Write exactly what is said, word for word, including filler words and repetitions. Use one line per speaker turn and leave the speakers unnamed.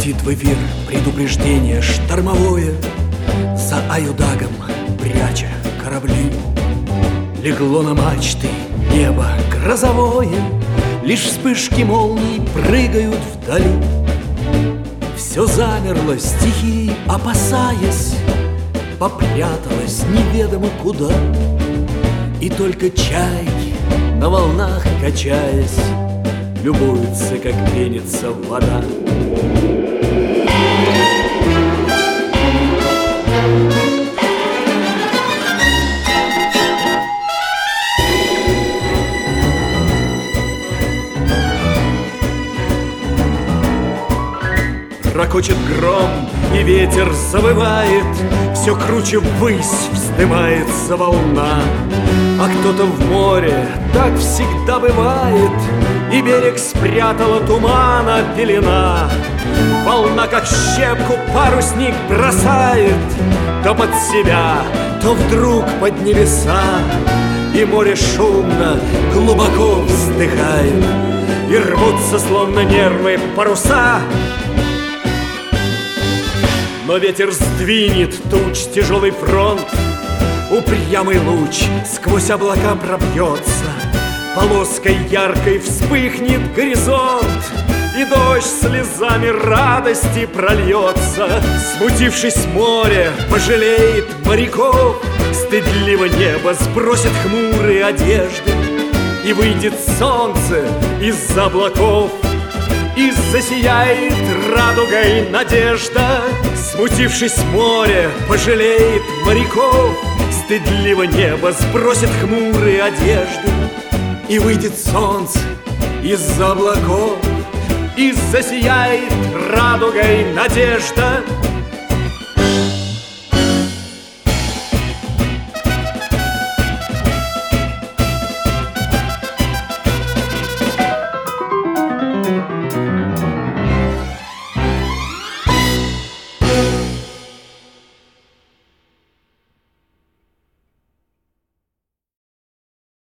Летит в эфир предупреждение штормовое, за Аюдагом пряча корабли. Легло на мачты небо грозовое, лишь вспышки молний прыгают вдали. Все замерло, стихии опасаясь, попряталась неведомо куда. И только чайки, на волнах качаясь, любуются, как пенится вода. Рокочет гром, и ветер завывает, все круче ввысь вздымается волна. А кто-то в море, так всегда бывает, и берег спрятала тумана пелена. Волна, как щепку, парусник бросает то под себя, то вдруг под небеса. И море шумно, глубоко вздыхает, и рвутся, словно нервы, паруса. Но ветер сдвинет туч тяжелый фронт, упрямый луч сквозь облака пробьется, полоской яркой вспыхнет горизонт, и дождь слезами радости прольется. Смутившись море, пожалеет моряков, стыдливо небо сбросит хмурые одежды, и выйдет солнце из-за облаков, и засияет радугой надежда. Смутившись море, пожалеет моряков, стыдливо небо сбросит хмурые одежды, и выйдет солнце из-за облаков, и засияет радугой надежда.